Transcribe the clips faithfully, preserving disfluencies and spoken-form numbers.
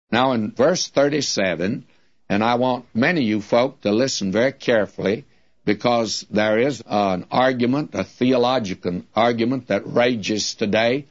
Now in verse thirty-seven, and I want many of you folk to listen very carefully, because there is an argument, a theological argument that rages today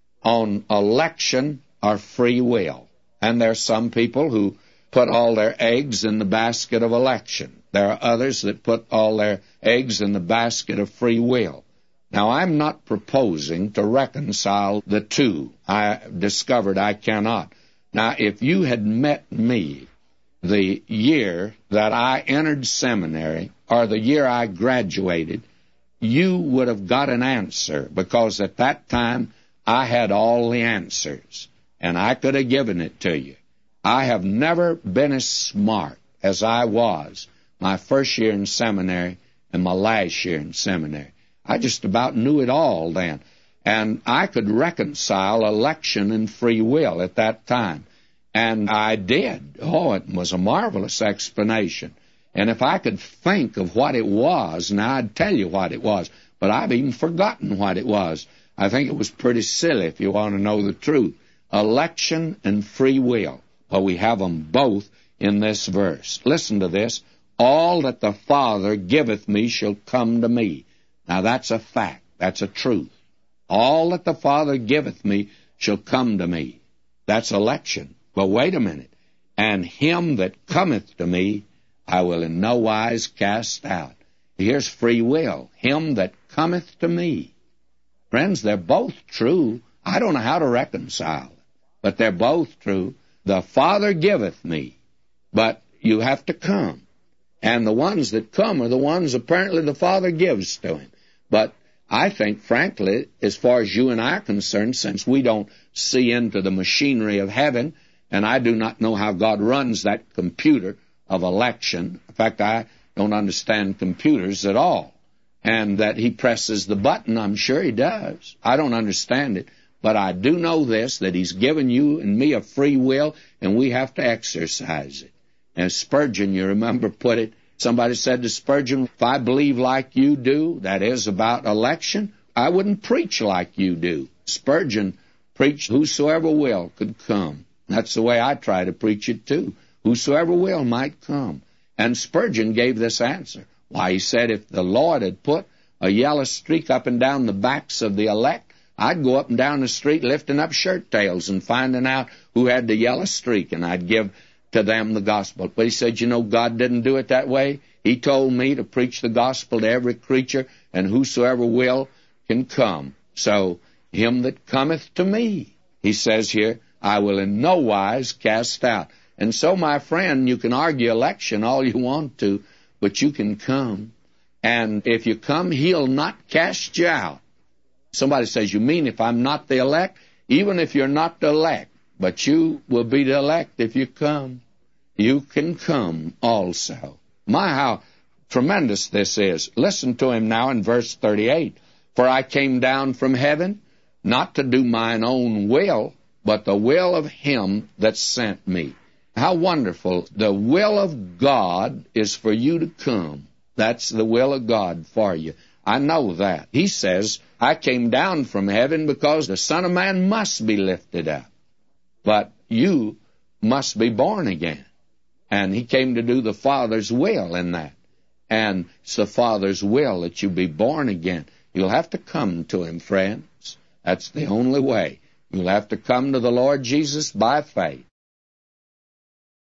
on election or free will. And there are some people who put all their eggs in the basket of election. There are others that put all their eggs in the basket of free will. Now, I'm not proposing to reconcile the two. I discovered I cannot. Now, if you had met me the year that I entered seminary or the year I graduated, you would have got an answer, because at that time I had all the answers, and I could have given it to you. I have never been as smart as I was my first year in seminary and my last year in seminary. I just about knew it all then. And I could reconcile election and free will at that time. And I did. Oh, it was a marvelous explanation. And if I could think of what it was, now I'd tell you what it was. But I've even forgotten what it was. I think it was pretty silly, if you want to know the truth. Election and free will. Well, we have them both in this verse. Listen to this. All that the Father giveth me shall come to me. Now, that's a fact. That's a truth. All that the Father giveth me shall come to me. That's election. But wait a minute. And him that cometh to me, I will in no wise cast out. Here's free will. Him that cometh to me. Friends, they're both true. I don't know how to reconcile it, but they're both true. The Father giveth me, but you have to come. And the ones that come are the ones apparently the Father gives to him. But I think, frankly, as far as you and I are concerned, since we don't see into the machinery of heaven, and I do not know how God runs that computer of election. In fact, I don't understand computers at all. And that he presses the button, I'm sure he does. I don't understand it. But I do know this, that he's given you and me a free will, and we have to exercise it. And Spurgeon, you remember, put it, somebody said to Spurgeon, if I believe like you do, that is about election, I wouldn't preach like you do. Spurgeon preached, whosoever will could come. That's the way I try to preach it too. Whosoever will might come. And Spurgeon gave this answer. Why, he said, if the Lord had put a yellow streak up and down the backs of the elect, I'd go up and down the street lifting up shirt tails and finding out who had the yellow streak, and I'd give to them the gospel. But he said, you know, God didn't do it that way. He told me to preach the gospel to every creature, and whosoever will can come. So, him that cometh to me, he says here, I will in no wise cast out. And so, my friend, you can argue election all you want to, but you can come. And if you come, he'll not cast you out. Somebody says, you mean if I'm not the elect? Even if you're not the elect, but you will be the elect if you come. You can come also. My, how tremendous this is. Listen to him now in verse thirty-eight. For I came down from heaven, not to do mine own will, but the will of him that sent me. How wonderful. The will of God is for you to come. That's the will of God for you. I know that. He says, I came down from heaven because the Son of Man must be lifted up. But you must be born again. And he came to do the Father's will in that. And it's the Father's will that you be born again. You'll have to come to him, friends. That's the only way. You'll have to come to the Lord Jesus by faith.